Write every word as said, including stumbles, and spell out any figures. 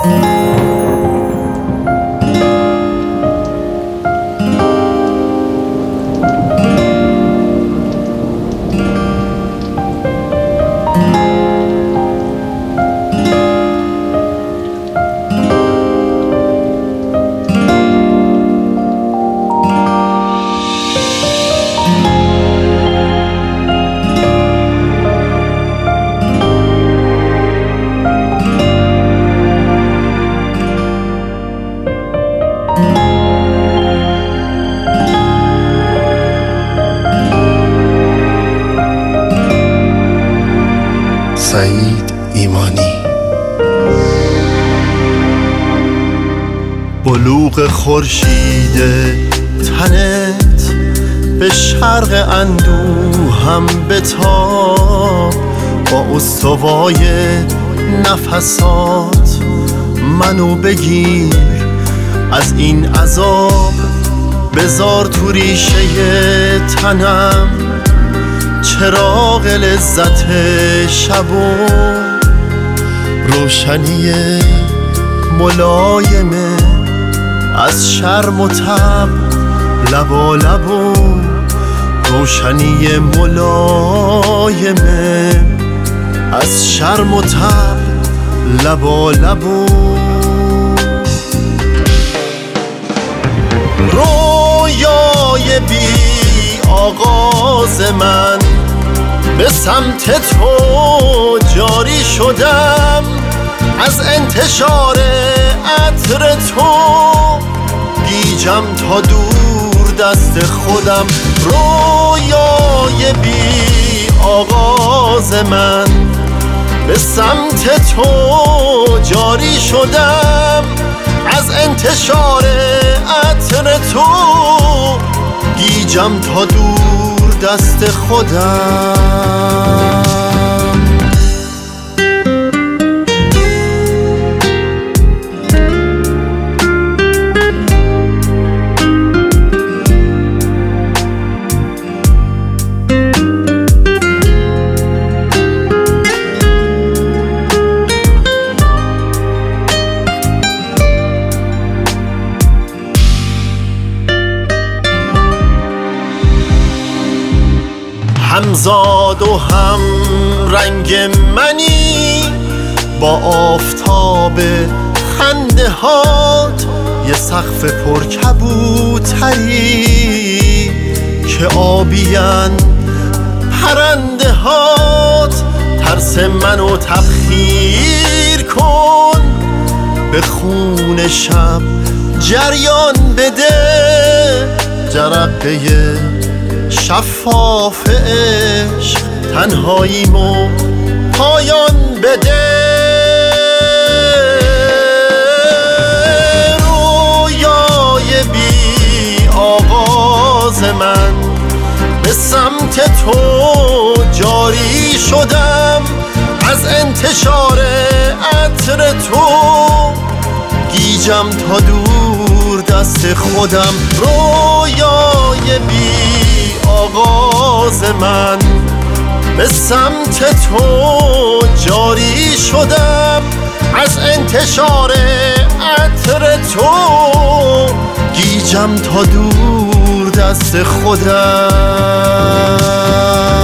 سعید ایمانی. بلوغ خورشید تنت به شرق اندوهم بتاب، با استوای نفسات منو بگیر از این عذاب، بذار تو ریشه تنم چراغ لذت شب و روشنی ملایمه از شرم و تب، لبا لب و روشنی ملایمه از شرم و تب، لبا لب و رویای بی آغاز من به سمت تو جاری شدم، از انتشار عطر تو گیجم تا دور دست خودم. رویای بی آغاز من به سمت تو جاری شدم، از انتشار عطر تو گیجم تا دور دست خودم. همزاد و هم رنگ منی با آفتاب خنده هات، یه سقف پر کبوتری که آبیان پرنده هات. ترس منو تبخیر کن، به خون شب جریان بده، جرقه شفاف عشق تنهاییمو پایان بده. رویای بی آغاز من به سمت تو جاری شدم، از انتشار عطر تو گیجم تا دور دست خودم. رویای بی آغاز من به سمت تو جاری شدم، از انتشار عطر تو گیجم تا دور دست خودم.